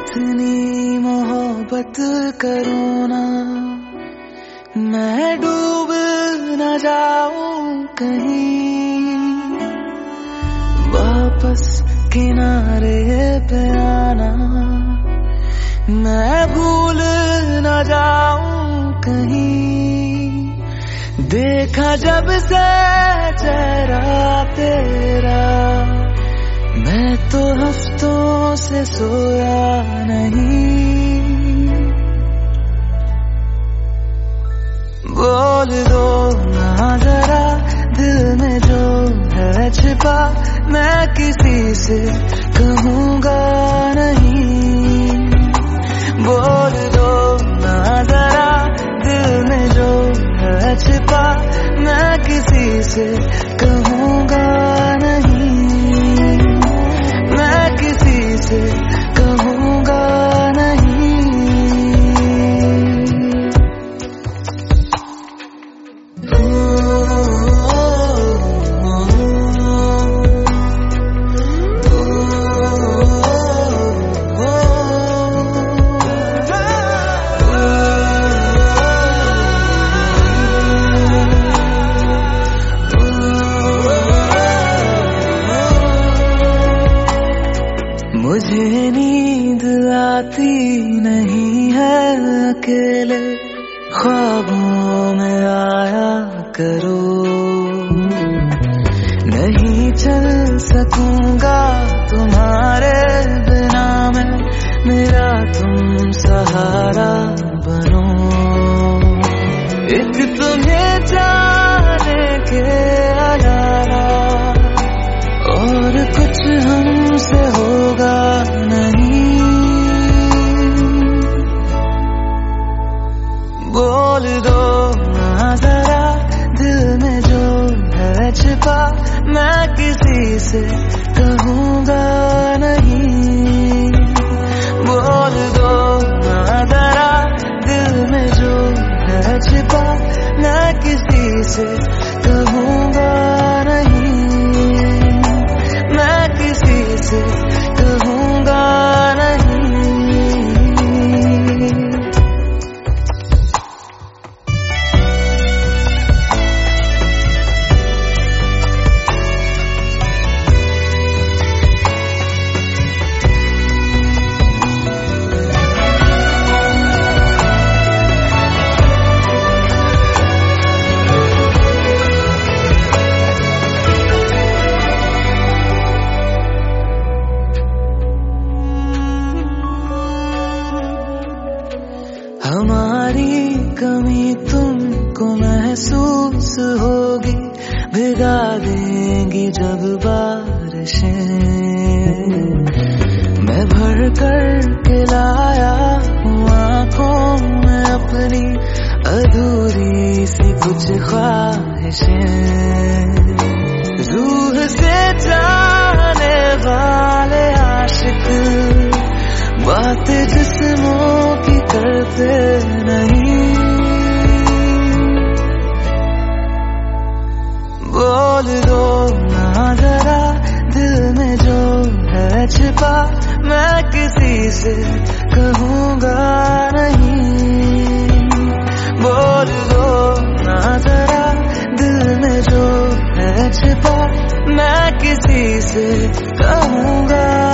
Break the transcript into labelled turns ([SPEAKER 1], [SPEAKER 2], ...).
[SPEAKER 1] इतनी मोहब्बत करूँ ना, मैं डूब न जाऊं कहीं, वापस किनारे पे आना, मैं भूल न जाऊं कहीं। देखा जब से चेहरा तेरा, मैं तो हफ्तों से सोया नहीं। बोल दो ना जरा दिल में जो है छिपा, मैं किसी से कहूँगा नहीं। बोल दो ना जरा दिल में जो है छिपा, मैं किसी से कहूँगा नहीं, मैं किसी से कहूँगा नहीं। मुझे नींद आती नहीं है अकेले, ख्वाबों में आया करो। नहीं चल सकूंगा तुम्हारे बिना मैं, मेरा तुम सहारा बनो। एक तुम्हें जाने के अलावा और कुछ हमसे होगा नहीं। बोल दो ना जरा दिल में जो है छिपा, मैं किसी से कहूँगा नहीं। बोल दो ना जरा दिल में जो है छिपा, मैं किसी से कहूँगा नहीं, मैं किसी से कहूँगा नहीं। हमारी कमी तुमको महसूस होगी, भिगा देंगी जब बारिशें। मैं भर कर के लाया हूँ आँखों में अपनी अधूरी सी कुछ ख्वाहिशें। रूह से जाने वाले आशिक बातें जिस्मों की करते नहीं। बोल दो ना जरा दिल में जो है छिपा, मैं किसी से कहूँगा नहीं। बोल दो ना जरा दिल में जो है छिपा, मैं किसी से कहूँगा